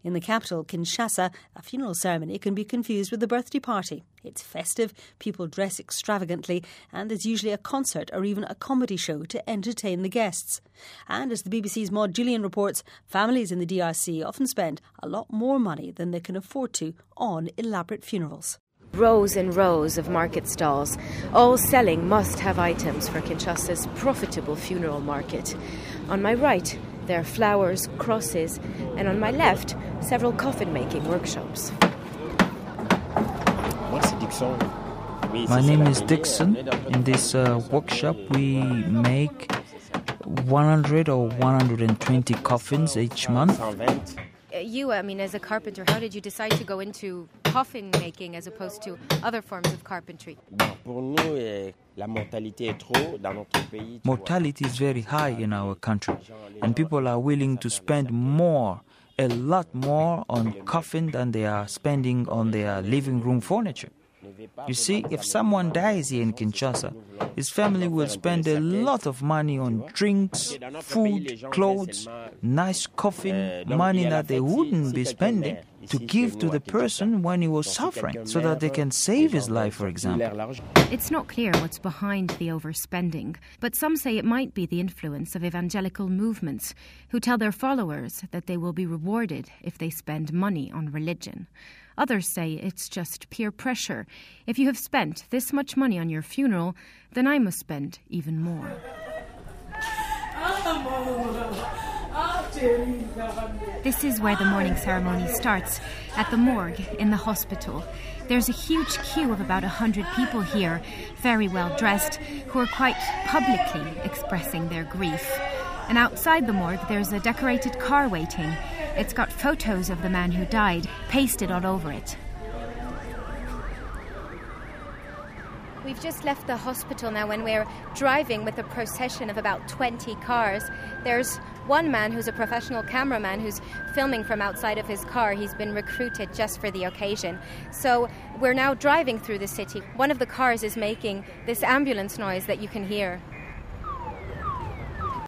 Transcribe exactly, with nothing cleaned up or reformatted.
In the capital, Kinshasa, a funeral ceremony can be confused with a birthday party. It's festive, people dress extravagantly, and there's usually a concert or even a comedy show to entertain the guests. And as the B B C's Maud Julian reports, families in the D R C often spend a lot more money than they can afford to on elaborate funerals. Rows and rows of market stalls, all selling must-have items for Kinshasa's profitable funeral market. On my right, there are flowers, crosses, and on my left, several coffin-making workshops. My name is Dixon. In this uh, workshop, we make one hundred or one hundred twenty coffins each month. You, I mean, as a carpenter, how did you decide to go into coffin making as opposed to other forms of carpentry? Mortality is very high in our country, and people are willing to spend more, a lot more on coffin than they are spending on their living room furniture. You see, if someone dies here in Kinshasa, his family will spend a lot of money on drinks, food, clothes, nice coffin, money that they wouldn't be spending to give to the person when he was suffering, so that they can save his life, for example. It's not clear what's behind the overspending, but some say it might be the influence of evangelical movements who tell their followers that they will be rewarded if they spend money on religion. Others say it's just peer pressure. If you have spent this much money on your funeral, then I must spend even more. This is where the mourning ceremony starts, at the morgue in the hospital. There's a huge queue of about a hundred people here, very well dressed, who are quite publicly expressing their grief. And outside the morgue, there's a decorated car waiting. It's got photos of the man who died pasted all over it. We've just left the hospital now when we're driving with a procession of about twenty cars. There's one man who's a professional cameraman who's filming from outside of his car. He's been recruited just for the occasion. So we're now driving through the city. One of the cars is making this ambulance noise that you can hear.